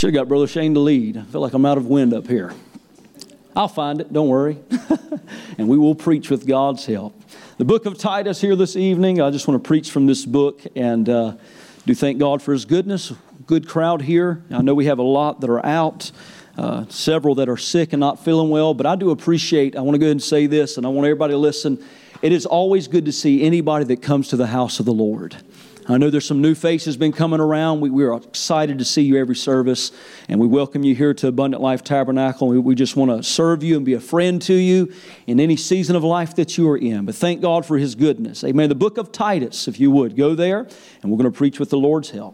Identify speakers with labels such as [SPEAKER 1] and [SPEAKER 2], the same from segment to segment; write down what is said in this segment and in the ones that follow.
[SPEAKER 1] Should have got Brother Shane to lead. I feel like I'm out of wind up here. I'll find it, don't worry. And we will preach with God's help. The book of Titus here this evening. I just want to preach from this book and do thank God for His goodness. Good crowd here. I know we have a lot that are out, several that are sick and not feeling well, but I do appreciate, I want to go ahead and say this, and I want everybody to listen. It is always good to see anybody that comes to the house of the Lord. I know there's some new faces been coming around. We are excited to see you every service, and we welcome you here to Abundant Life Tabernacle. We just want to serve you and be a friend to you in any season of life that you are in. But thank God for His goodness. Amen. The book of Titus, if you would, go there, and we're going to preach with the Lord's help.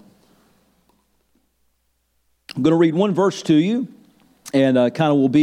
[SPEAKER 1] I'm going to read one verse to you, and I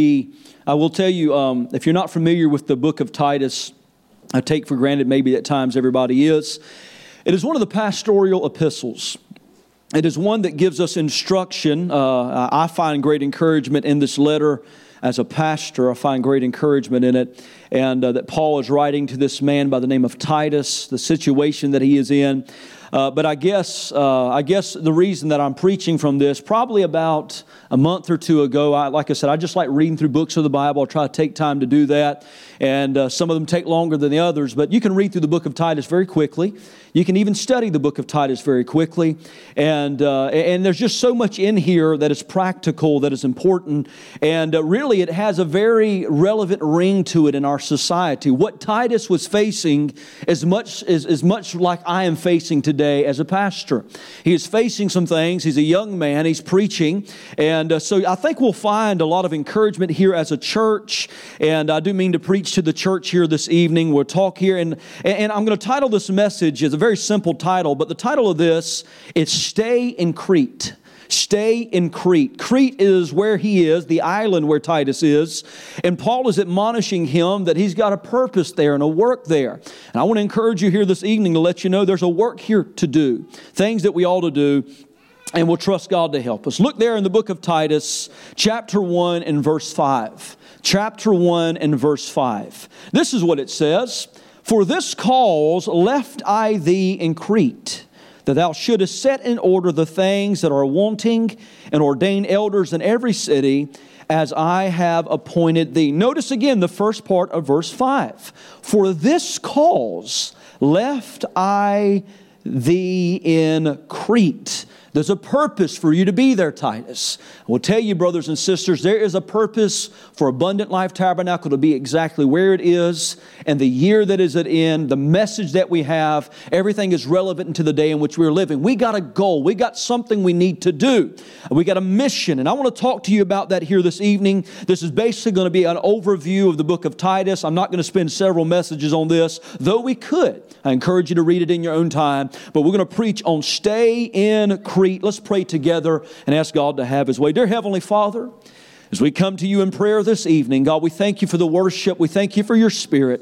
[SPEAKER 1] will tell you, if you're not familiar with the book of Titus, I take for granted maybe at times everybody is. It is one of the pastoral epistles. It is one that gives us instruction. I find great encouragement in this letter as a pastor. I find great encouragement in it. And that Paul is writing to this man by the name of Titus, the situation that he is in. But I guess the reason that I'm preaching from this, probably about a month or two ago, like I said, I just like reading through books of the Bible. I try to take time to do that. And some of them take longer than the others. But you can read through the book of Titus very quickly. You can even study the book of Titus very quickly. And there's just so much in here that is practical, that is important. And really it has a very relevant ring to it in our society. What Titus was facing is much like I am facing today as a pastor. He is facing some things. He's a young man. He's preaching. And so I think we'll find a lot of encouragement here as a church. And I do mean to preach to the church here this evening. We'll talk here. And I'm going to title this message, it's a very simple title, but the title of this is Stay in Crete. Stay in Crete. Crete is where he is, the island where Titus is. And Paul is admonishing him that he's got a purpose there and a work there. And I want to encourage you here this evening to let you know there's a work here to do. Things that we ought to do. And we'll trust God to help us. Look there in the book of Titus, chapter 1 and verse 5. Chapter 1 and verse 5. This is what it says. For this cause left I thee in Crete, that thou shouldest set in order the things that are wanting, and ordain elders in every city, as I have appointed thee. Notice again the first part of verse 5. For this cause left I thee in Crete. There's a purpose for you to be there, Titus. I will tell you, brothers and sisters, there is a purpose for Abundant Life Tabernacle to be exactly where it is and the year that is at end, the message that we have. Everything is relevant to the day in which we're living. We got a goal. We got something we need to do. We got a mission. And I want to talk to you about that here this evening. This is basically going to be an overview of the book of Titus. I'm not going to spend several messages on this, though we could. I encourage you to read it in your own time. But we're going to preach on Stay in Crete. Let's pray together and ask God to have His way. Dear Heavenly Father, as we come to you in prayer this evening, God, we thank you for the worship. We thank you for your Spirit.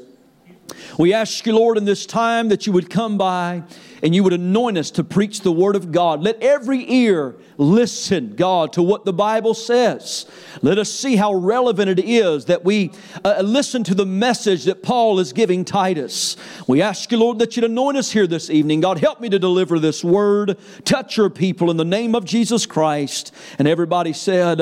[SPEAKER 1] We ask you, Lord, in this time that you would come by and you would anoint us to preach the Word of God. Let every ear listen, God, to what the Bible says. Let us see how relevant it is that we listen to the message that Paul is giving Titus. We ask you, Lord, that you'd anoint us here this evening. God, help me to deliver this Word. Touch your people in the name of Jesus Christ. And everybody said,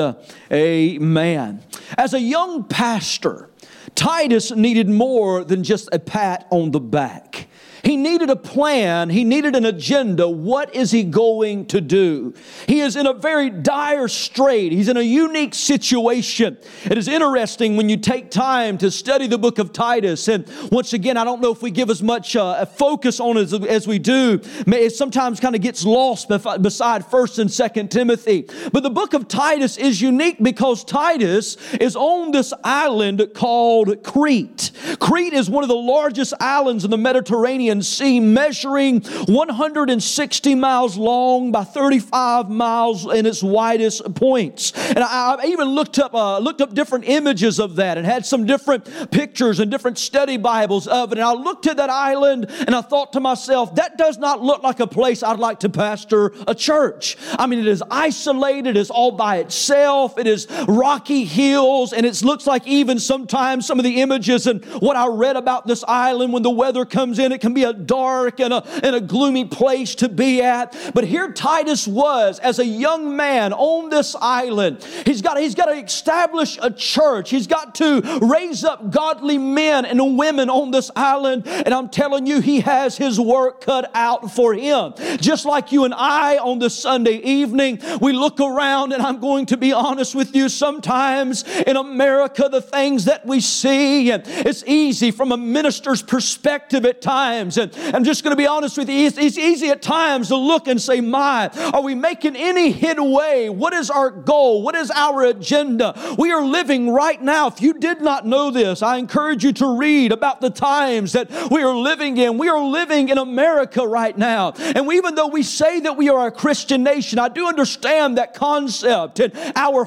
[SPEAKER 1] amen. As a young pastor, Titus needed more than just a pat on the back. He needed a plan. He needed an agenda. What is he going to do? He is in a very dire strait. He's in a unique situation. It is interesting when you take time to study the book of Titus. And once again, I don't know if we give as much focus on it as we do. It sometimes kind of gets lost beside 1st and 2nd Timothy. But the book of Titus is unique because Titus is on this island called Crete. Crete is one of the largest islands in the Mediterranean Sea, measuring 160 miles long by 35 miles in its widest points. And I even looked up different images of that and had some different pictures and different study Bibles of it. And I looked at that island and I thought to myself, that does not look like a place I'd like to pastor a church. I mean, it is isolated, it is all by itself, it is rocky hills, and it looks like even sometimes some of the images and what I read about this island when the weather comes in, it can be be a dark and a gloomy place to be at. But here Titus was as a young man on this island. He's got to establish a church. He's got to raise up godly men and women on this island. And I'm telling you, he has his work cut out for him. Just like you and I on this Sunday evening, we look around, and I'm going to be honest with you, sometimes in America, the things that we see, and it's easy from a minister's perspective at times, and I'm just going to be honest with you, it's easy at times to look and say, my, are we making any headway? What is our goal? What is our agenda? We are living right now. If you did not know this, I encourage you to read about the times that we are living in. We are living in America right now. And even though we say that we are a Christian nation, I do understand that concept and our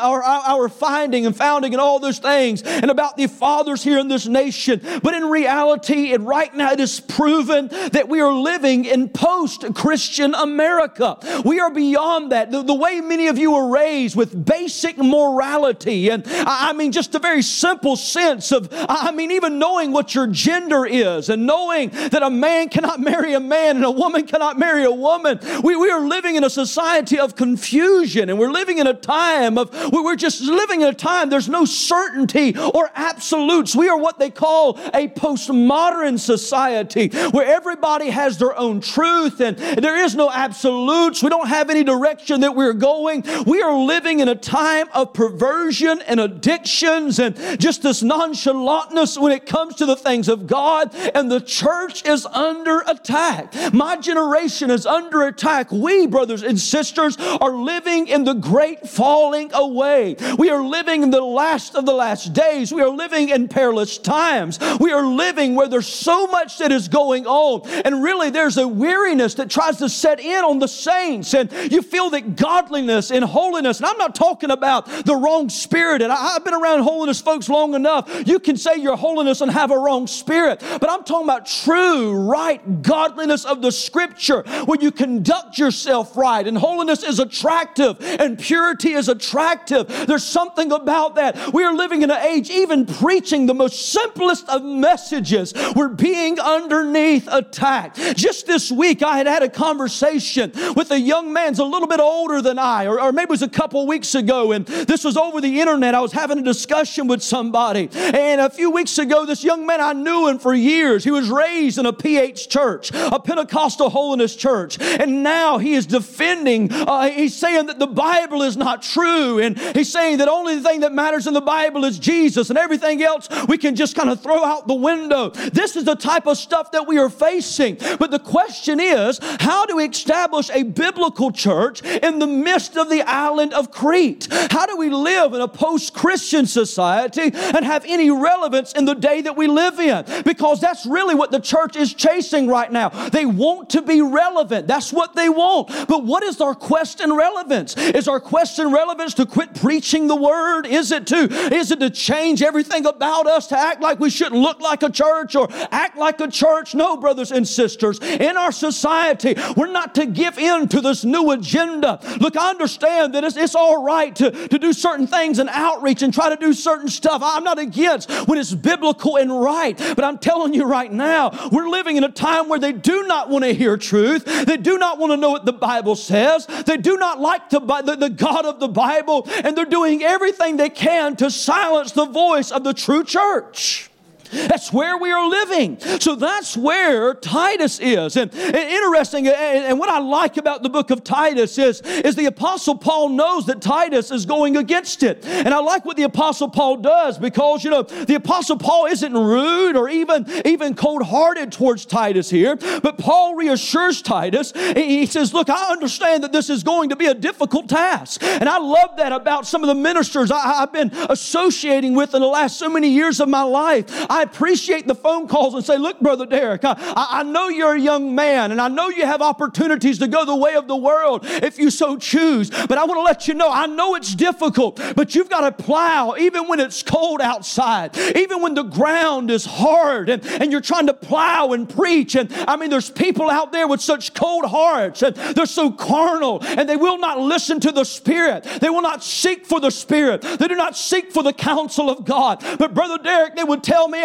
[SPEAKER 1] finding and founding and all those things and about the fathers here in this nation. But in reality, and right now it is proven that we are living in post-Christian America. We are beyond that. The way many of you were raised with basic morality, and I mean just a very simple sense of, even knowing what your gender is and knowing that a man cannot marry a man and a woman cannot marry a woman. We are living in a society of confusion, and we're living in a time we're just living in a time there's no certainty or absolutes. We are what they call a postmodern society where everybody has their own truth and there is no absolutes. We don't have any direction that we're going. We are living in a time of perversion and addictions and just this nonchalantness when it comes to the things of God, and the church is under attack. My generation is under attack. We, brothers and sisters, are living in the great falling away. We are living in the last of the last days. We are living in perilous times. We are living where there's so much that is going on, and really there's a weariness that tries to set in on the saints, and you feel that godliness and holiness, and I'm not talking about the wrong spirit, and I've been around holiness folks long enough. You can say you're holiness and have a wrong spirit, but I'm talking about true, right godliness of the Scripture, where you conduct yourself right, and holiness is attractive, and purity is attractive. There's something about that. We are living in an age, even preaching the most simplest of messages, we're being underneath attack. Just this week, I had a conversation with a young man, a little bit older than I, or maybe it was a couple weeks ago, and this was over the internet. I was having a discussion with somebody, and a few weeks ago, this young man, I knew him for years. He was raised in a PH church, a Pentecostal holiness church, and now he is defending, he's saying that the Bible is not true, and he's saying that only the thing that matters in the Bible is Jesus, and everything else we can just kind of throw out the window. This is the type of stuff that we are facing. But the question is, how do we establish a biblical church in the midst of the island of Crete? How do we live in a post-Christian society and have any relevance in the day that we live in? Because that's really what the church is chasing right now. They want to be relevant. That's what they want. But what is our quest and relevance? Is our quest and relevance to quit preaching the word? Is it to change everything about us to act like we shouldn't look like a church or act like a church? No, brothers and sisters. In our society, we're not to give in to this new agenda. Look, I understand that it's all right to do certain things and outreach and try to do certain stuff. I'm not against when it's biblical and right. But I'm telling you right now, we're living in a time where they do not want to hear truth. They do not want to know what the Bible says. They do not like the God of the Bible. And they're doing everything they can to silence the voice of the true church. That's where we are living. So that's where Titus is. And interesting, and what I like about the book of Titus is the Apostle Paul knows that Titus is going against it. And I like what the Apostle Paul does because, the Apostle Paul isn't rude or even cold-hearted towards Titus here. But Paul reassures Titus. He says, look, I understand that this is going to be a difficult task. And I love that about some of the ministers I've been associating with in the last so many years of my life. I appreciate the phone calls and say, look, Brother Derek, I know you're a young man and I know you have opportunities to go the way of the world if you so choose. But I want to let you know, I know it's difficult, but you've got to plow even when it's cold outside, even when the ground is hard and you're trying to plow and preach. And there's people out there with such cold hearts and they're so carnal and they will not listen to the Spirit. They will not seek for the Spirit. They do not seek for the counsel of God. But Brother Derek, they would tell me,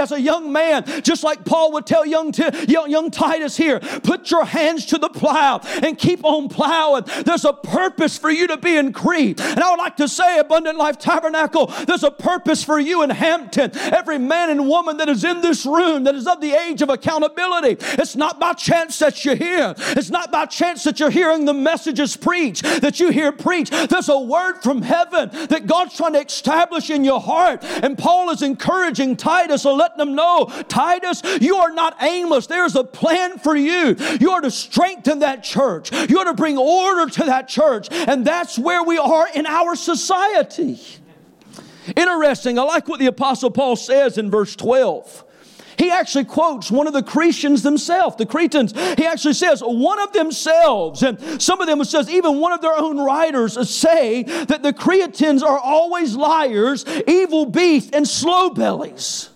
[SPEAKER 1] as a young man, just like Paul would tell young Titus here, put your hands to the plow and keep on plowing. There's a purpose for you to be in Crete. And I would like to say, Abundant Life Tabernacle, there's a purpose for you in Hampton. Every man and woman that is in this room that is of the age of accountability. It's not by chance that you're here. It's not by chance that you're hearing the messages preached, that you hear preached. There's a word from heaven that God's trying to establish in your heart. And Paul is encouraging Titus and letting them know, Titus, you are not aimless. There's a plan for you. You are to strengthen that church. You are to bring order to that church. And that's where we are in our society. Interesting. I like what the Apostle Paul says in verse 12. He actually quotes one of the Cretans themselves, the Cretans. He actually says, one of themselves, and some of them says, even one of their own writers say that the Cretans are always liars, evil beasts, and slow bellies.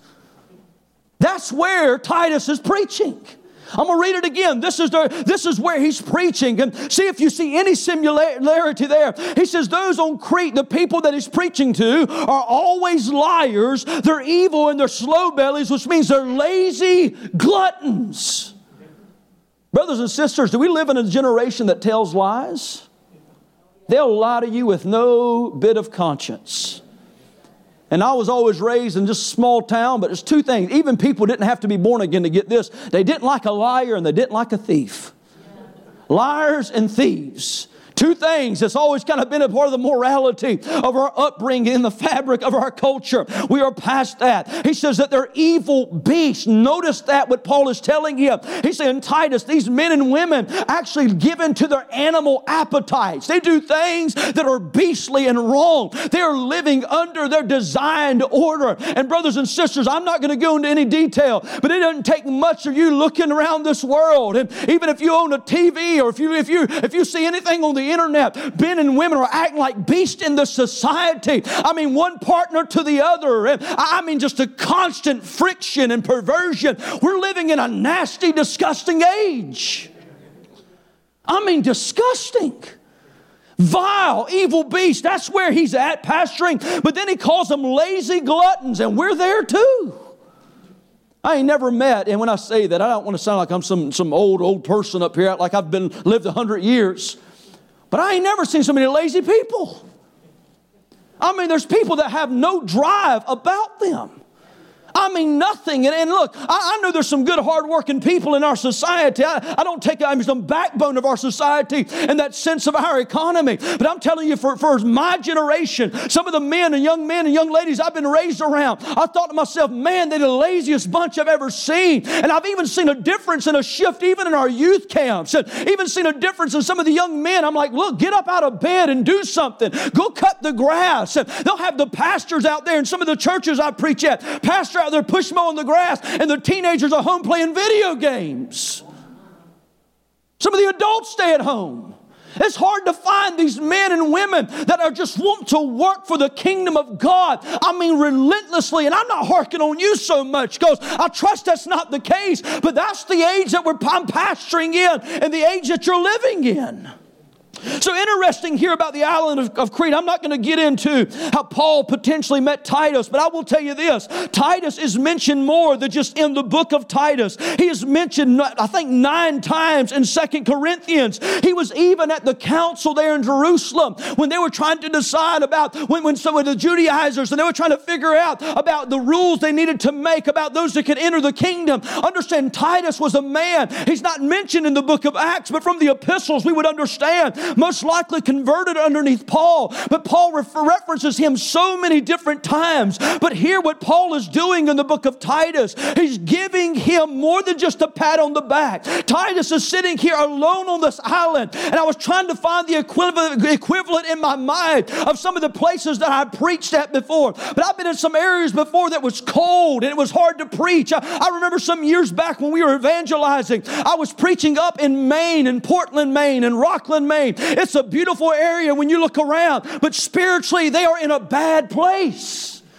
[SPEAKER 1] That's where Titus is preaching. I'm going to read it again. This is where he's preaching. And see if you see any similarity there. He says, those on Crete, the people that he's preaching to, are always liars. They're evil and they're slow bellies, which means they're lazy gluttons. Brothers and sisters, do we live in a generation that tells lies? They'll lie to you with no bit of conscience. And I was always raised in just a small town, but there's two things. Even people didn't have to be born again to get this. They didn't like a liar and they didn't like a thief. Liars and thieves. Two things that's always kind of been a part of the morality of our upbringing in the fabric of our culture. We are past that. He says that they're evil beasts. Notice that what Paul is telling you. He's saying, Titus, these men and women actually give in to their animal appetites. They do things that are beastly and wrong. They are living under their designed order. And brothers and sisters, I'm not going to go into any detail, but it doesn't take much of you looking around this world. And even if you own a TV or if you see anything on the internet, men and women are acting like beasts in the society. I mean, one partner to the other. I mean, just a constant friction and perversion. We're living in a nasty, disgusting age. I mean, disgusting. Vile, evil beast. That's where he's at pastoring. But then he calls them lazy gluttons, and we're there too. I ain't never met, and when I say that, I don't want to sound like I'm some old person up here, like I've lived 100 years. But I ain't never seen so many lazy people. I mean, there's people that have no drive about them. I mean, nothing. And look, I know there's some good, hard-working people in our society. I don't take I'm some backbone of our society in that sense of our economy. But I'm telling you, for my generation, some of the men and young ladies I've been raised around, I thought to myself, man, they're the laziest bunch I've ever seen. And I've even seen a difference and a shift even in our youth camps. And even seen a difference in some of the young men. I'm like, look, get up out of bed and do something. Go cut the grass. And they'll have the pastors out there in some of the churches I preach at. Pastor out there push mowing the grass, and the teenagers are home playing video games. Some of the adults stay at home. It's hard to find these men and women that are just want to work for the kingdom of God. I mean, relentlessly. And I'm not harking on you so much because I trust that's not the case. But that's the age that I'm pastoring in and the age that you're living in. So interesting here about the island of Crete. I'm not going to get into how Paul potentially met Titus, but I will tell you this. Titus is mentioned more than just in the book of Titus. He is mentioned, I think, 9 times in 2 Corinthians. He was even at the council there in Jerusalem when they were trying to decide about when some of the Judaizers, and they were trying to figure out about the rules they needed to make about those that could enter the kingdom. Understand, Titus was a man. He's not mentioned in the book of Acts, but from the epistles we would understand most likely converted underneath Paul. But Paul references him so many different times. But here what Paul is doing in the book of Titus, he's giving him more than just a pat on the back. Titus is sitting here alone on this island, and I was trying to find the equivalent in my mind of some of the places that I preached at before. But I've been in some areas before that was cold and it was hard to preach. I remember some years back when we were evangelizing, I was preaching up in Maine, in Portland, Maine, and Rockland, Maine. It's a beautiful area when you look around, but spiritually they are in a bad place.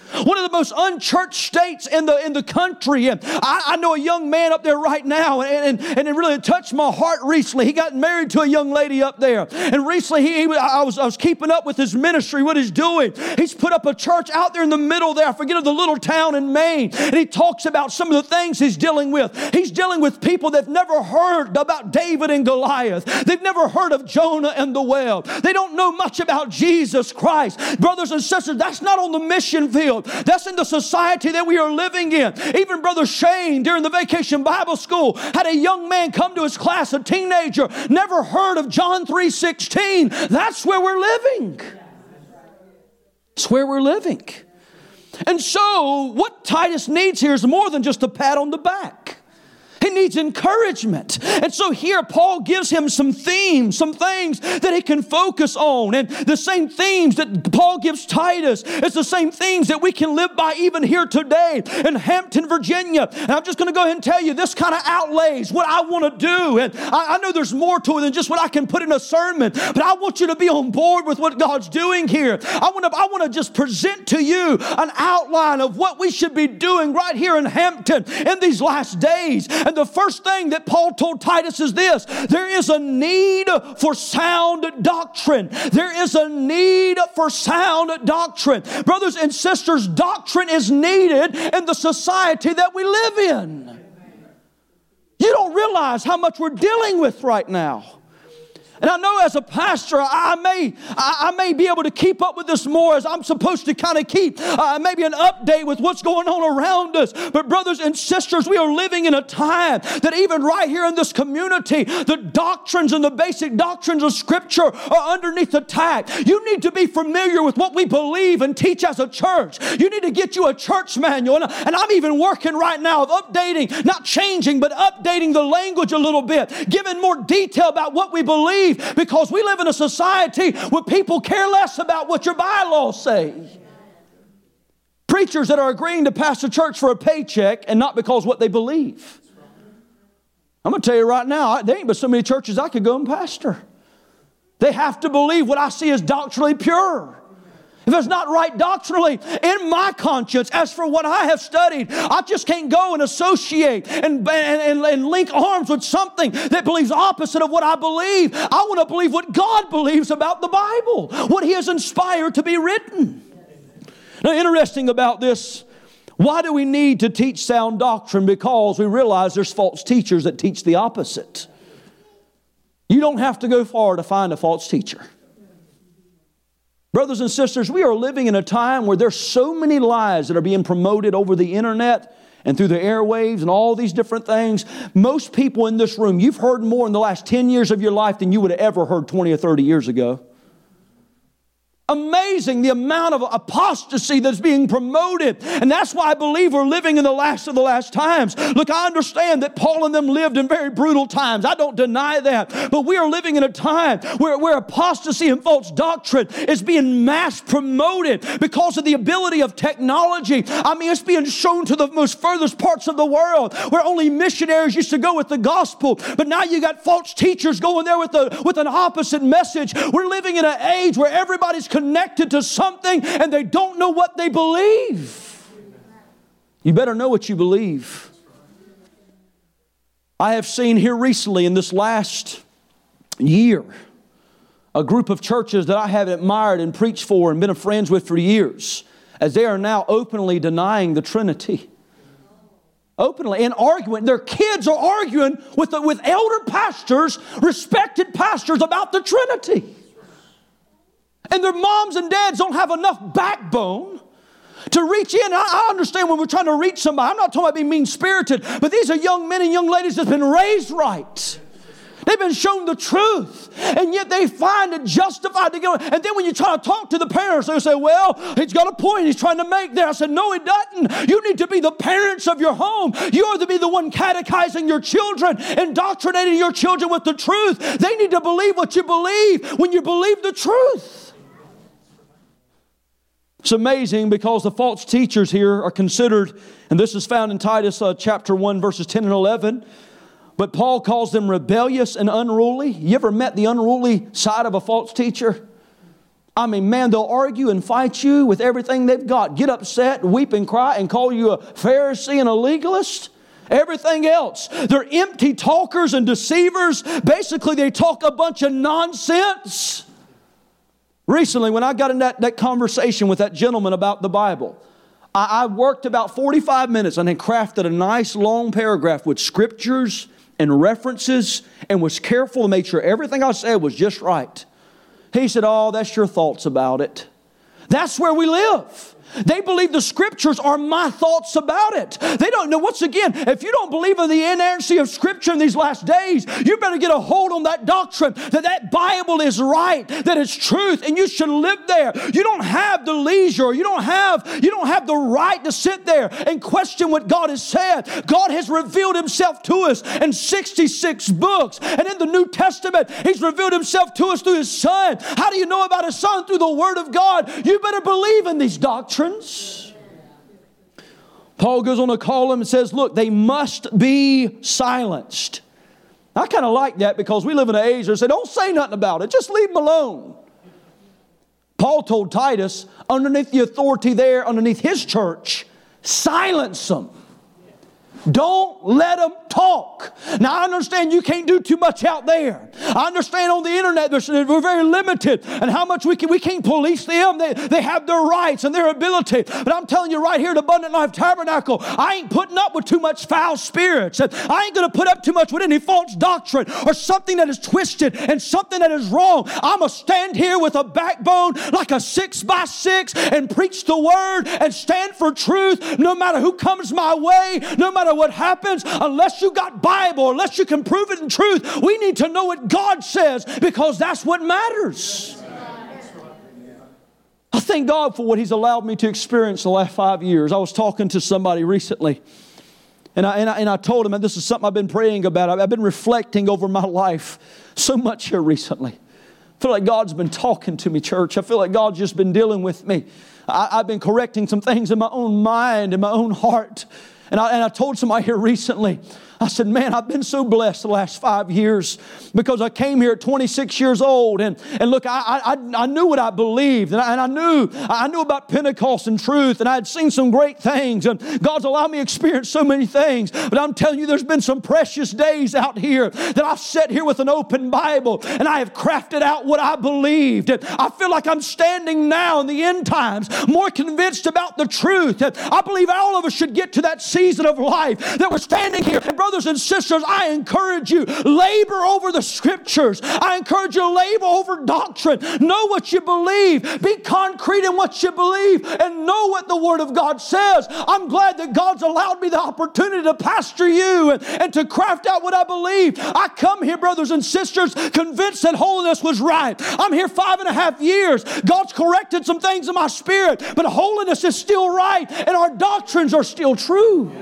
[SPEAKER 1] One of the most unchurched states in the country. And I know a young man up there right now, and it really touched my heart recently. He got married to a young lady up there. And recently I was keeping up with his ministry, what he's doing. He's put up a church out there in the middle there, I forget of the little town in Maine. And he talks about some of the things he's dealing with. He's dealing with people that have never heard about David and Goliath. They've never heard of Jonah and the well. They don't know much about Jesus Christ. Brothers and sisters, that's not on the mission field. That's in the society that we are living in. Even Brother Shane, during the Vacation Bible School, had a young man come to his class, a teenager, never heard of John 3:16. That's where we're living. It's where we're living. And so, what Titus needs here is more than just a pat on the back. He needs encouragement. And so here Paul gives him some themes, some things that he can focus on. And the same themes that Paul gives Titus, it's the same themes that we can live by even here today in Hampton, Virginia. And I'm just going to go ahead and tell you, this kind of outlays what I want to do. And I know there's more to it than just what I can put in a sermon, but I want you to be on board with what God's doing here. I want to just present to you an outline of what we should be doing right here in Hampton in these last days. And the first thing that Paul told Titus is this: there is a need for sound doctrine. There is a need for sound doctrine. Brothers and sisters, doctrine is needed in the society that we live in. You don't realize how much we're dealing with right now. And I know as a pastor, I may be able to keep up with this more as I'm supposed to kind of keep maybe an update with what's going on around us. But brothers and sisters, we are living in a time that even right here in this community, the doctrines and the basic doctrines of Scripture are underneath attack. You need to be familiar with what we believe and teach as a church. You need to get you a church manual. And I'm even working right now of updating, not changing, but updating the language a little bit, giving more detail about what we believe. Because we live in a society where people care less about what your bylaws say. Preachers that are agreeing to pastor church for a paycheck and not because what they believe. I'm going to tell you right now, there ain't but so many churches I could go and pastor. They have to believe what I see as doctrinally pure. If it's not right doctrinally in my conscience, as for what I have studied, I just can't go and associate and link arms with something that believes opposite of what I believe. I want to believe what God believes about the Bible, what He has inspired to be written. Now, interesting about this, why do we need to teach sound doctrine? Because we realize there's false teachers that teach the opposite. You don't have to go far to find a false teacher. Brothers and sisters, we are living in a time where there's so many lies that are being promoted over the internet and through the airwaves and all these different things. Most people in this room, you've heard more in the last 10 years of your life than you would have ever heard 20 or 30 years ago. Amazing the amount of apostasy that's being promoted. And that's why I believe we're living in the last of the last times. Look, I understand that Paul and them lived in very brutal times. I don't deny that. But we are living in a time where apostasy and false doctrine is being mass promoted because of the ability of technology. I mean, it's being shown to the most furthest parts of the world where only missionaries used to go with the gospel. But now you got false teachers going there with an opposite message. We're living in an age where everybody's connected to something and they don't know what they believe. You better know what you believe. I have seen here recently in this last year a group of churches that I have admired and preached for and been friends with for years, as they are now openly denying the Trinity. Openly and arguing. Their kids are arguing with elder pastors, respected pastors, about the Trinity. And their moms and dads don't have enough backbone to reach in. I understand when we're trying to reach somebody. I'm not talking about being mean-spirited, but these are young men and young ladies that's been raised right. They've been shown the truth, and yet they find it justified to go. And then when you try to talk to the parents, they say, well, he's got a point he's trying to make there. I said, no, he doesn't. You need to be the parents of your home. You are to be the one catechizing your children, indoctrinating your children with the truth. They need to believe what you believe when you believe the truth. It's amazing because the false teachers here are considered, and this is found in Titus chapter 1, verses 10 and 11, but Paul calls them rebellious and unruly. You ever met the unruly side of a false teacher? I mean, man, they'll argue and fight you with everything they've got. Get upset, weep and cry, and call you a Pharisee and a legalist. Everything else. They're empty talkers and deceivers. Basically, they talk a bunch of nonsense. Recently, when I got in that conversation with that gentleman about the Bible, I worked about 45 minutes and then crafted a nice long paragraph with scriptures and references and was careful to make sure everything I said was just right. He said, "Oh, that's your thoughts about it." That's where we live. They believe the Scriptures are my thoughts about it. They don't know. Once again, if you don't believe in the inerrancy of Scripture in these last days, you better get a hold on that doctrine that Bible is right, that it's truth, and you should live there. You don't have the leisure. You don't have the right to sit there and question what God has said. God has revealed Himself to us in 66 books, and in the New Testament, He's revealed Himself to us through His Son. How do you know about His Son? Through the Word of God. You better believe in these doctrines. Paul goes on to call them and says, look, they must be silenced. I kind of like that because we live in an age where they say, don't say nothing about it. Just leave them alone. Paul told Titus, underneath the authority there, underneath his church, silence them. Don't let them talk. Now, I understand you can't do too much out there. I understand on the internet we're very limited and how much we can't police them. They have their rights and their ability. But I'm telling you right here at Abundant Life Tabernacle, I ain't putting up with too much foul spirits. And I ain't going to put up too much with any false doctrine or something that is twisted and something that is wrong. I'm going to stand here with a backbone like a 6x6 and preach the Word and stand for truth no matter who comes my way, no matter what happens, unless you got Bible, unless you can prove it in truth. We need to know what God says because that's what matters. I thank God for what He's allowed me to experience the last 5 years. I was talking to somebody recently, and I told him, and this is something I've been praying about. I've been reflecting over my life so much here recently. I feel like God's been talking to me, church. I feel like God's just been dealing with me. I've been correcting some things in my own mind, in my own heart. And I told somebody here recently, I said, man, I've been so blessed the last 5 years because I came here at 26 years old. And look, I knew what I believed. And I knew about Pentecost and truth. And I had seen some great things. And God's allowed me to experience so many things. But I'm telling you, there's been some precious days out here that I've sat here with an open Bible. And I have crafted out what I believed. And I feel like I'm standing now in the end times more convinced about the truth. And I believe all of us should get to that season of life that we're standing here. And brothers and sisters, I encourage you, labor over the Scriptures. I encourage you to labor over doctrine. Know what you believe. Be concrete in what you believe and know what the Word of God says. I'm glad that God's allowed me the opportunity to pastor you and to craft out what I believe. I come here, brothers and sisters, convinced that holiness was right. I'm here 5.5 years. God's corrected some things in my spirit, but holiness is still right and our doctrines are still true.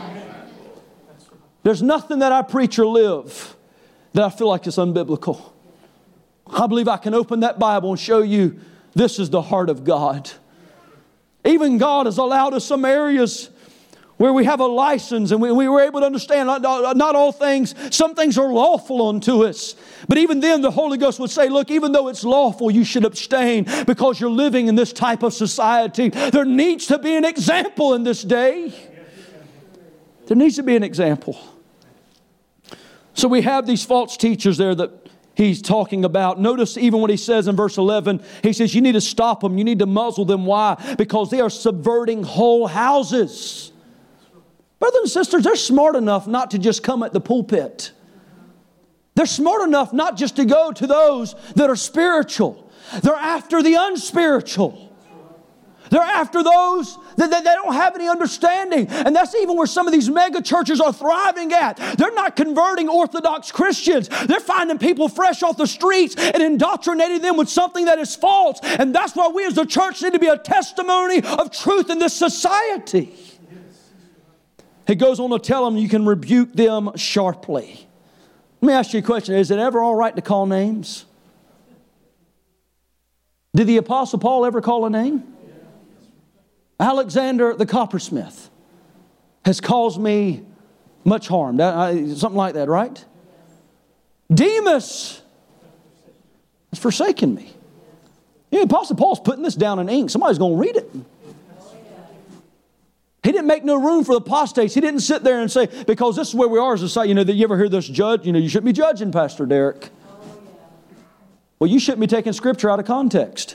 [SPEAKER 1] There's nothing that I preach or live that I feel like is unbiblical. I believe I can open that Bible and show you this is the heart of God. Even God has allowed us some areas where we have a license and we were able to understand not all things, some things are lawful unto us. But even then the Holy Ghost would say, look, even though it's lawful, you should abstain because you're living in this type of society. There needs to be an example in this day. There needs to be an example. So we have these false teachers there that he's talking about. Notice even what he says in verse 11. He says you need to stop them. You need to muzzle them. Why? Because they are subverting whole houses. Brothers and sisters, they're smart enough not to just come at the pulpit. They're smart enough not just to go to those that are spiritual. They're after the unspiritual. They're after those that they don't have any understanding. And that's even where some of these mega churches are thriving at. They're not converting Orthodox Christians. They're finding people fresh off the streets and indoctrinating them with something that is false. And that's why we as a church need to be a testimony of truth in this society. He goes on to tell them you can rebuke them sharply. Let me ask you a question. Is it ever all right to call names? Did the Apostle Paul ever call a name? Alexander the coppersmith has caused me much harm. Something like that, right? Demas has forsaken me. The Apostle Paul's putting this down in ink. Somebody's going to read it. He didn't make no room for the apostates. He didn't sit there and say, because this is where we are as a society. That you ever hear this judge? You shouldn't be judging, Pastor Derek. Well, you shouldn't be taking Scripture out of context.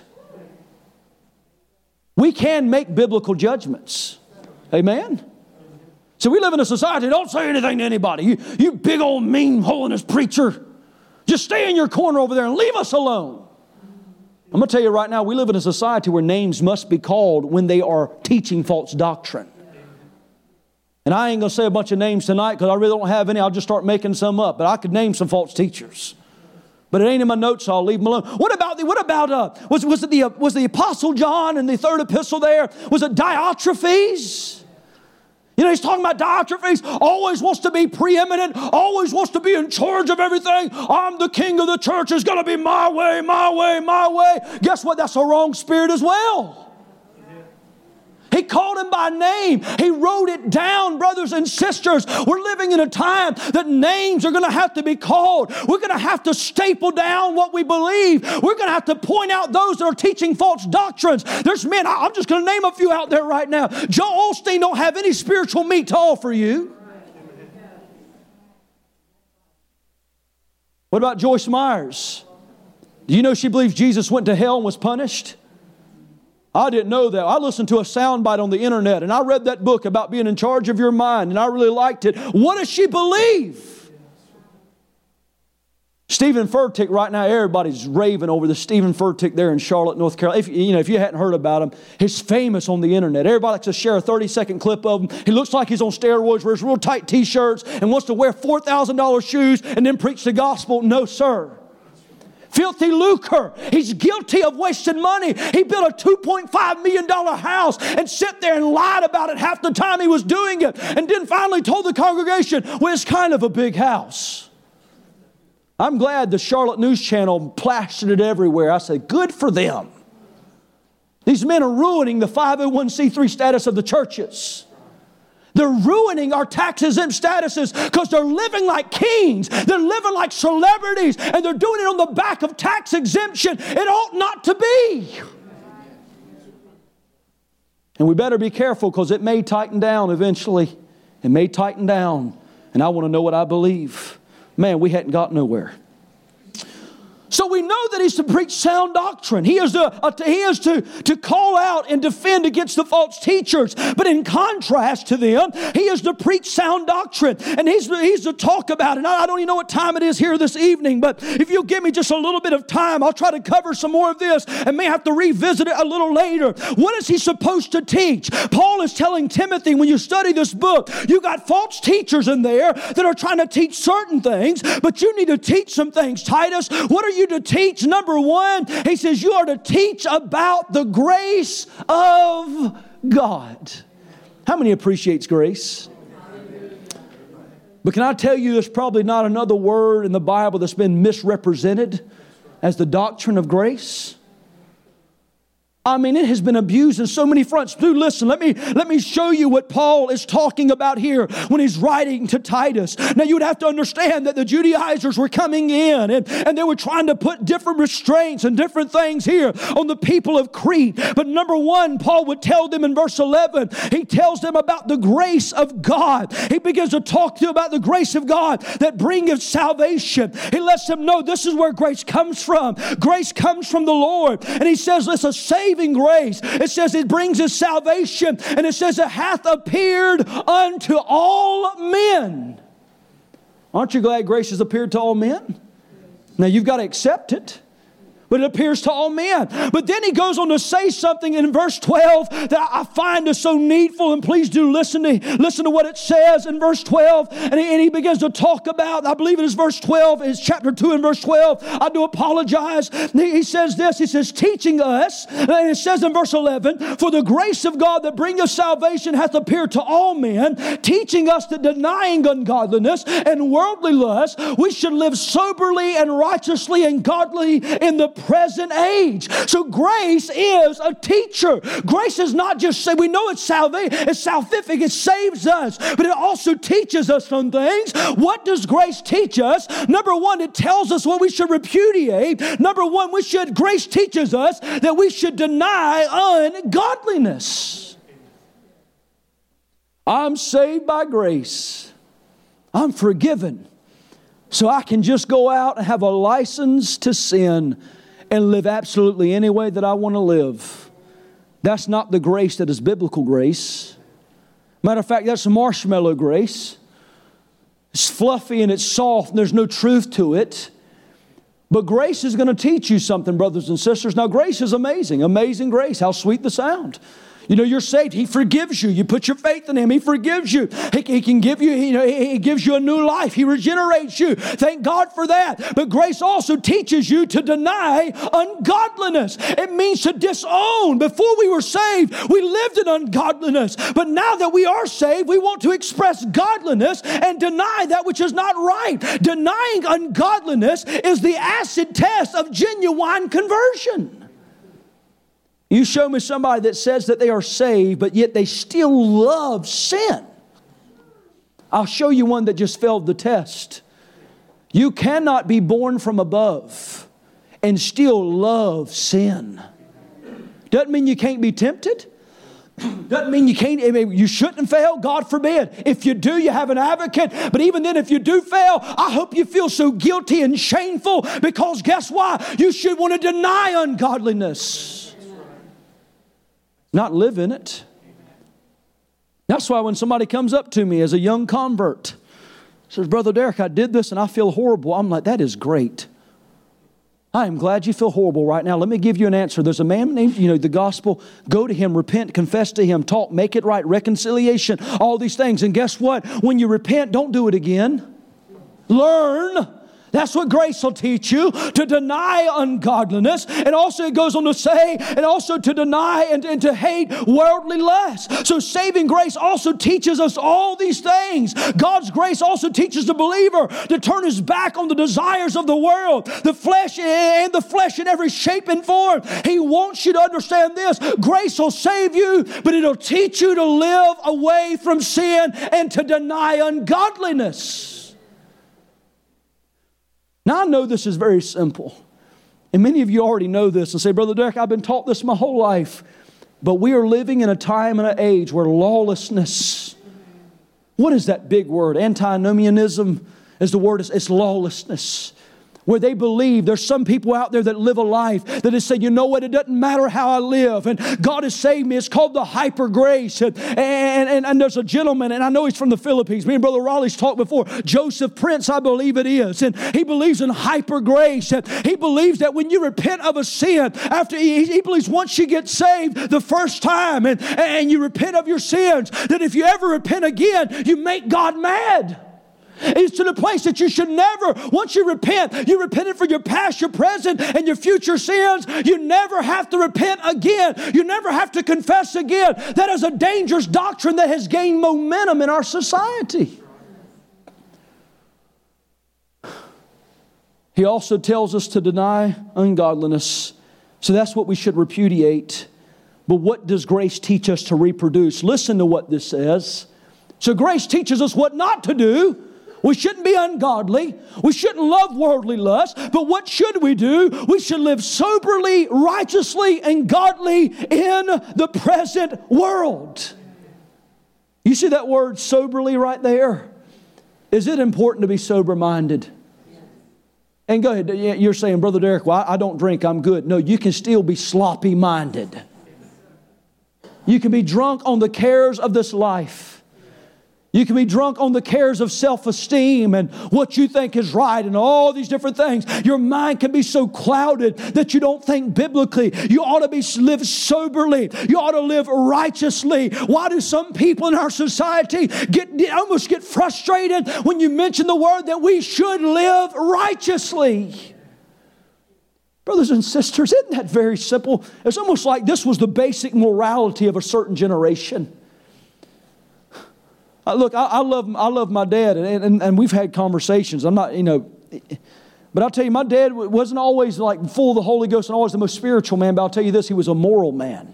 [SPEAKER 1] We can make biblical judgments. Amen? So we live in a society, don't say anything to anybody. You big old mean holiness preacher. Just stay in your corner over there and leave us alone. I'm going to tell you right now, we live in a society where names must be called when they are teaching false doctrine. And I ain't going to say a bunch of names tonight because I really don't have any. I'll just start making some up. But I could name some false teachers. But it ain't in my notes, so I'll leave them alone. What about was the Apostle John in the third epistle there? Was it Diotrephes? He's talking about Diotrephes. Always wants to be preeminent. Always wants to be in charge of everything. I'm the king of the church. It's going to be my way, my way, my way. Guess what? That's a wrong spirit as well. He called him by name. He wrote it down, brothers and sisters. We're living in a time that names are going to have to be called. We're going to have to staple down what we believe. We're going to have to point out those that are teaching false doctrines. There's men, I'm just going to name a few out there right now. Joel Osteen don't have any spiritual meat to offer you. What about Joyce Myers? Do you know she believes Jesus went to hell and was punished? I didn't know that. I listened to a soundbite on the internet and I read that book about being in charge of your mind and I really liked it. What does she believe? Stephen Furtick right now, everybody's raving over the Stephen Furtick there in Charlotte, North Carolina. If you hadn't heard about him, he's famous on the internet. Everybody likes to share a 30-second clip of him. He looks like he's on steroids, wears real tight t-shirts and wants to wear $4,000 shoes and then preach the gospel. No, sir. Filthy lucre. He's guilty of wasting money. He built a $2.5 million house and sat there and lied about it half the time he was doing it and then finally told the congregation, well, it's kind of a big house. I'm glad the Charlotte News Channel plastered it everywhere. I said, good for them. These men are ruining the 501c3 status of the churches. They're ruining our tax-exempt statuses because they're living like kings. They're living like celebrities. And they're doing it on the back of tax exemption. It ought not to be. And we better be careful because it may tighten down eventually. It may tighten down. And I want to know what I believe. Man, we hadn't got nowhere. So we know that he's to preach sound doctrine. He is to call out and defend against the false teachers. But in contrast to them, he is to preach sound doctrine. And he's to talk about it. And I don't even know what time it is here this evening. But if you'll give me just a little bit of time, I'll try to cover some more of this and may have to revisit it a little later. What is he supposed to teach? Paul is telling Timothy, when you study this book, you got false teachers in there that are trying to teach certain things, but you need to teach some things. Titus, what are you to teach? Number one, he says you are to teach about the grace of God. How many appreciates grace? But can I tell you, there's probably not another word in the Bible that's been misrepresented as the doctrine of grace. I mean, it has been abused in so many fronts. Dude, listen, let me show you what Paul is talking about here when he's writing to Titus. Now, you would have to understand that the Judaizers were coming in and they were trying to put different restraints and different things here on the people of Crete. But number one, Paul would tell them in verse 11, he tells them about the grace of God. He begins to talk to them about the grace of God that bringeth salvation. He lets them know this is where grace comes from. Grace comes from the Lord. And he says, it's a saving grace. It says it brings us salvation, and it says it hath appeared unto all men. Aren't you glad grace has appeared to all men? Now you've got to accept it. But it appears to all men. But then he goes on to say something in verse 12 that I find is so needful. And please do listen to what it says in verse 12. And he begins to talk about, I believe it is verse 12, it's chapter 2 and verse 12. I do apologize. He says this, he says, teaching us, and it says in verse 11, for the grace of God that bringeth salvation hath appeared to all men, teaching us that denying ungodliness and worldly lust, we should live soberly and righteously and godly in the present age. So grace is a teacher. Grace is not just say, we know it's salvific, it saves us, but it also teaches us some things. What does grace teach us? Number one, it tells us what we should repudiate. Number one, grace teaches us that we should deny ungodliness. I'm saved by grace. I'm forgiven. So I can just go out and have a license to sin and live absolutely any way that I want to live. That's not the grace that is biblical grace. Matter of fact, that's marshmallow grace. It's fluffy and it's soft and there's no truth to it. But grace is going to teach you something, brothers and sisters. Now, grace is amazing. Amazing grace. How sweet the sound. You know, you're saved. He forgives you. You put your faith in Him. He forgives you. He can give you, He gives you a new life. He regenerates you. Thank God for that. But grace also teaches you to deny ungodliness. It means to disown. Before we were saved, we lived in ungodliness. But now that we are saved, we want to express godliness and deny that which is not right. Denying ungodliness is the acid test of genuine conversion. You show me somebody that says that they are saved, but yet they still love sin. I'll show you one that just failed the test. You cannot be born from above and still love sin. Doesn't mean you can't be tempted. Doesn't mean you shouldn't fail. God forbid. If you do, you have an advocate. But even then, if you do fail, I hope you feel so guilty and shameful, because guess why? You should want to deny ungodliness. Not live in it. That's why when somebody comes up to me as a young convert, says, Brother Derek, I did this and I feel horrible. I'm like, that is great. I am glad you feel horrible right now. Let me give you an answer. There's a man named, the gospel. Go to him, repent, confess to him, talk, make it right, reconciliation, all these things. And guess what? When you repent, don't do it again. Learn. That's what grace will teach you, to deny ungodliness. And also it goes on to say, and also to deny and to hate worldly lust. So saving grace also teaches us all these things. God's grace also teaches the believer to turn his back on the desires of the world, the flesh in every shape and form. He wants you to understand this. Grace will save you, but it'll teach you to live away from sin and to deny ungodliness. Now, I know this is very simple, and many of you already know this and say, Brother Derek, I've been taught this my whole life, but we are living in a time and an age where lawlessness, what is that big word? Antinomianism is the word, it's lawlessness. Where they believe there's some people out there that live a life that is saying, you know what, it doesn't matter how I live, and God has saved me. It's called the hyper grace. And there's a gentleman, and I know he's from the Philippines. Me and Brother Raleigh's talked before. Joseph Prince, I believe it is. And he believes in hyper grace. And he believes that when you repent of a sin, after he believes once you get saved the first time and you repent of your sins, that if you ever repent again, you make God mad. It's to the place that you should never, once you repented for your past, your present, and your future sins. You never have to repent again. You never have to confess again. That is a dangerous doctrine that has gained momentum in our society. He also tells us to deny ungodliness. So that's what we should repudiate. But what does grace teach us to reproduce? Listen to what this says. So grace teaches us what not to do. We shouldn't be ungodly. We shouldn't love worldly lust. But what should we do? We should live soberly, righteously, and godly in the present world. You see that word soberly right there? Is it important to be sober-minded? And go ahead. You're saying, Brother Derek, well, I don't drink. I'm good. No, you can still be sloppy-minded. You can be drunk on the cares of this life. You can be drunk on the cares of self-esteem and what you think is right and all these different things. Your mind can be so clouded that you don't think biblically. You ought to live soberly. You ought to live righteously. Why do some people in our society almost get frustrated when you mention the word that we should live righteously? Brothers and sisters, isn't that very simple? It's almost like this was the basic morality of a certain generation. Look, I love my dad, and we've had conversations. I'm not, But I'll tell you, my dad wasn't always like full of the Holy Ghost and always the most spiritual man, but I'll tell you this, he was a moral man.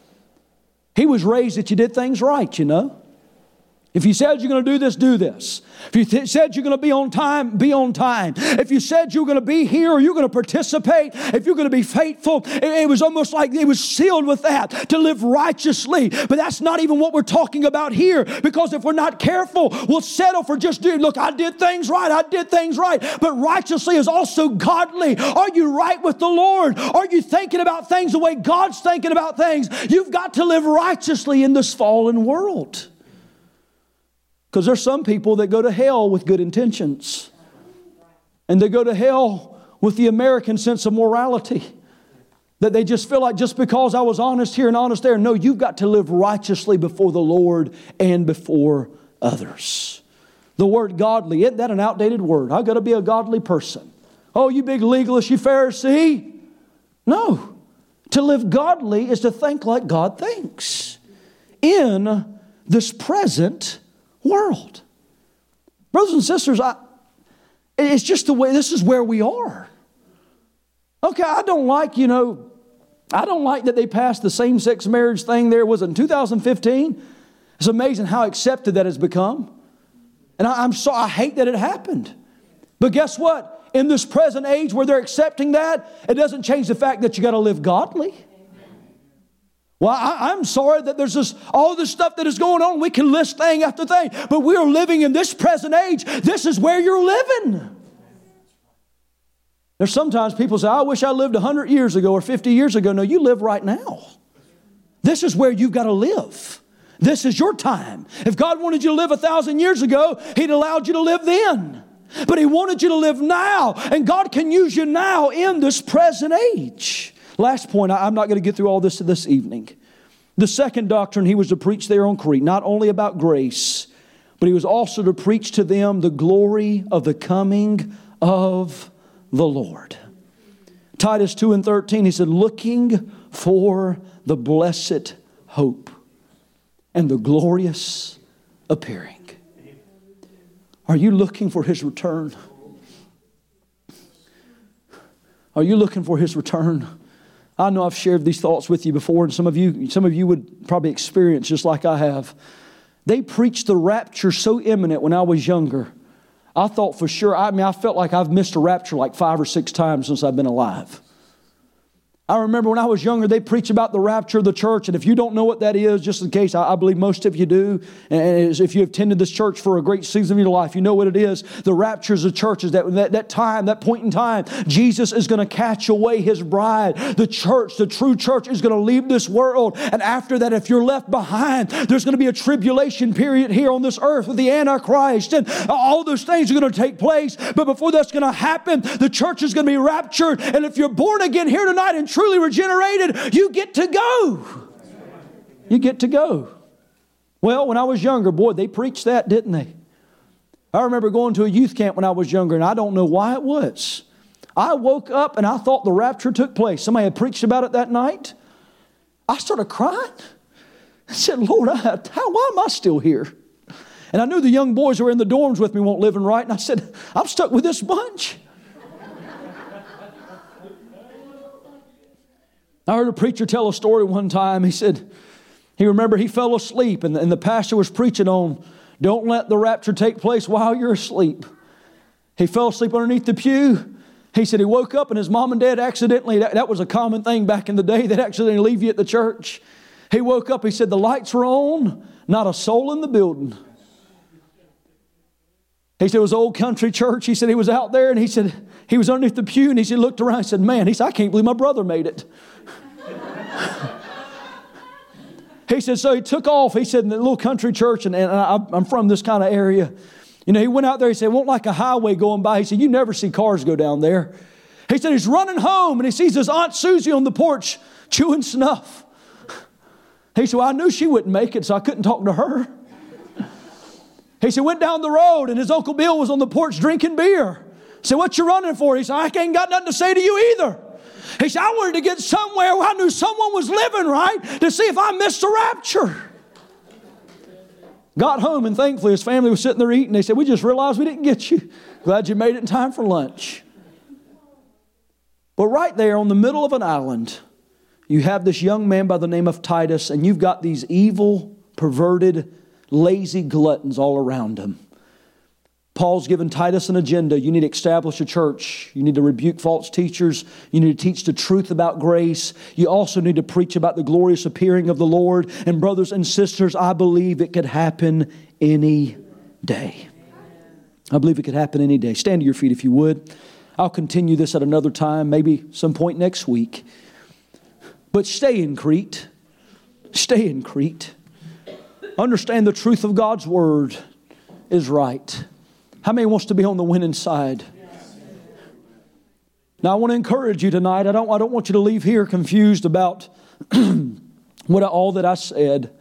[SPEAKER 1] He was raised that you did things right, you know. If you said you're going to do this, do this. If you said you're going to be on time, be on time. If you said you're going to be here or you're going to participate, if you're going to be faithful, it was almost like it was sealed with that, to live righteously. But that's not even what we're talking about here, because if we're not careful, we'll settle for just doing, look, I did things right, I did things right. But righteously is also godly. Are you right with the Lord? Are you thinking about things the way God's thinking about things? You've got to live righteously in this fallen world. Because there's some people that go to hell with good intentions. And they go to hell with the American sense of morality. That they just feel like just because I was honest here and honest there. No, you've got to live righteously before the Lord and before others. The word godly, isn't that an outdated word? I've got to be a godly person. Oh, you big legalist, you Pharisee. No. To live godly is to think like God thinks. In this present world. Brothers and sisters, it's just the way, this is where we are. Okay, I don't like that they passed the same-sex marriage thing there. Was it in 2015? It's amazing how accepted that has become. And I hate that it happened. But guess what? In this present age where they're accepting that, it doesn't change the fact that you got to live godly. Well, I'm sorry that there's all this stuff that is going on. We can list thing after thing. But we are living in this present age. This is where you're living. There's sometimes people say, I wish I lived 100 years ago or 50 years ago. No, you live right now. This is where you've got to live. This is your time. If God wanted you to live 1,000 years ago, He'd allowed you to live then. But He wanted you to live now. And God can use you now in this present age. Last point, I'm not going to get through all this evening. The second doctrine He was to preach there on Crete, not only about grace, but He was also to preach to them the glory of the coming of the Lord. Titus 2:13, he said, looking for the blessed hope and the glorious appearing. Are you looking for His return? Are you looking for His return? I know I've shared these thoughts with you before, and some of you would probably experience just like I have. They preached the rapture so imminent when I was younger. I thought for sure, I felt like I've missed a rapture like 5 or 6 times since I've been alive. I remember when I was younger, they preached about the rapture of the church. And if you don't know what that is, just in case, I believe most of you do. And if you have attended this church for a great season of your life, you know what it is. The rapture of the church is that time, that point in time, Jesus is going to catch away His bride. The church, the true church, is going to leave this world. And after that, if you're left behind, there's going to be a tribulation period here on this earth with the Antichrist. And all those things are going to take place. But before that's going to happen, the church is going to be raptured. And if you're born again here tonight and truly regenerated, you get to go. You get to go. Well, when I was younger, boy, they preached that, didn't they? I remember going to a youth camp when I was younger, and I don't know why it was. I woke up and I thought the rapture took place. Somebody had preached about it that night. I started crying. I said, Lord, why am I still here? And I knew the young boys who were in the dorms with me weren't living right, and I said, I'm stuck with this bunch. I heard a preacher tell a story one time. He said, he fell asleep and the pastor was preaching on, don't let the rapture take place while you're asleep. He fell asleep underneath the pew. He said he woke up and his mom and dad accidentally, that was a common thing back in the day, they'd accidentally leave you at the church. He woke up, he said the lights were on, not a soul in the building. He said it was old country church. He said he was out there and he said he was underneath the pew and he said, looked around and said, man, he said, I can't believe my brother made it. He said, so he took off. He said, in the little country church, and I'm from this kind of area. You know, he went out there. He said, it won't like a highway going by. He said, you never see cars go down there. He said, he's running home, and he sees his Aunt Susie on the porch chewing snuff. He said, well, I knew she wouldn't make it, so I couldn't talk to her. He said, went down the road, and his Uncle Bill was on the porch drinking beer. He said, what you running for? He said, I ain't got nothing to say to you either. He said, I wanted to get somewhere where I knew someone was living right to see if I missed the rapture. Got home, and thankfully his family was sitting there eating. They said, we just realized we didn't get you. Glad you made it in time for lunch. But right there on the middle of an island, you have this young man by the name of Titus, and you've got these evil, perverted, lazy gluttons all around him. Paul's given Titus an agenda. You need to establish a church. You need to rebuke false teachers. You need to teach the truth about grace. You also need to preach about the glorious appearing of the Lord. And brothers and sisters, I believe it could happen any day. I believe it could happen any day. Stand to your feet if you would. I'll continue this at another time, maybe some point next week. But stay in Crete. Stay in Crete. Understand the truth of God's Word is right. How many wants to be on the winning side? Now I want to encourage you tonight. I don't want you to leave here confused about all that I said.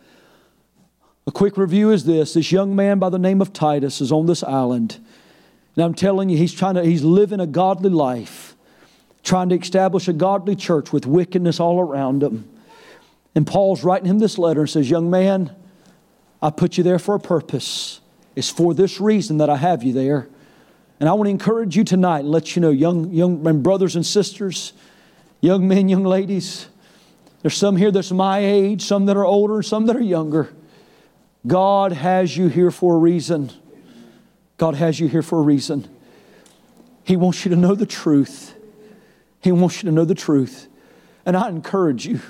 [SPEAKER 1] A quick review is this. This young man by the name of Titus is on this island. And I'm telling you, he's living a godly life, trying to establish a godly church with wickedness all around him. And Paul's writing him this letter and says, young man, I put you there for a purpose. It's for this reason that I have you there. And I want to encourage you tonight and let you know, young brothers and sisters, young men, young ladies, there's some here that's my age, some that are older, some that are younger. God has you here for a reason. God has you here for a reason. He wants you to know the truth. He wants you to know the truth. And I encourage you.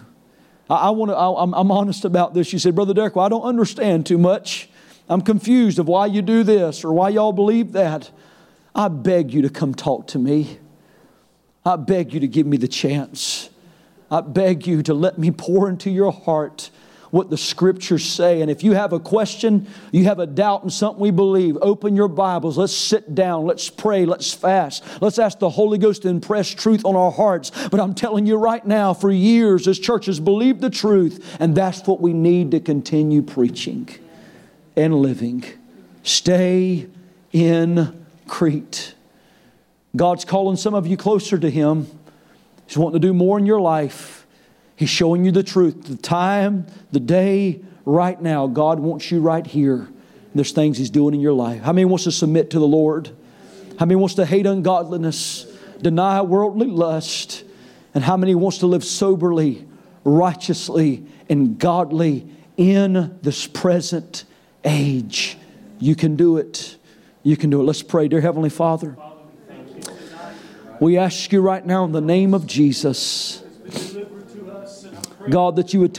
[SPEAKER 1] I'm honest about this. You said, Brother Derek, well, I don't understand too much. I'm confused of why you do this or why y'all believe that. I beg you to come talk to me. I beg you to give me the chance. I beg you to let me pour into your heart what the Scriptures say. And if you have a question, you have a doubt in something we believe, open your Bibles. Let's sit down. Let's pray. Let's fast. Let's ask the Holy Ghost to impress truth on our hearts. But I'm telling you right now, for years, this church has believed the truth. And that's what we need to continue preaching and living. Stay in Crete. God's calling some of you closer to Him. He's wanting to do more in your life. He's showing you the truth. The time, the day, right now. God wants you right here. There's things He's doing in your life. How many wants to submit to the Lord? How many wants to hate ungodliness, deny worldly lust? And how many wants to live soberly, righteously, and godly in this present age? You can do it. You can do it. Let's pray. Dear Heavenly Father, we ask you right now in the name of Jesus, God, that you would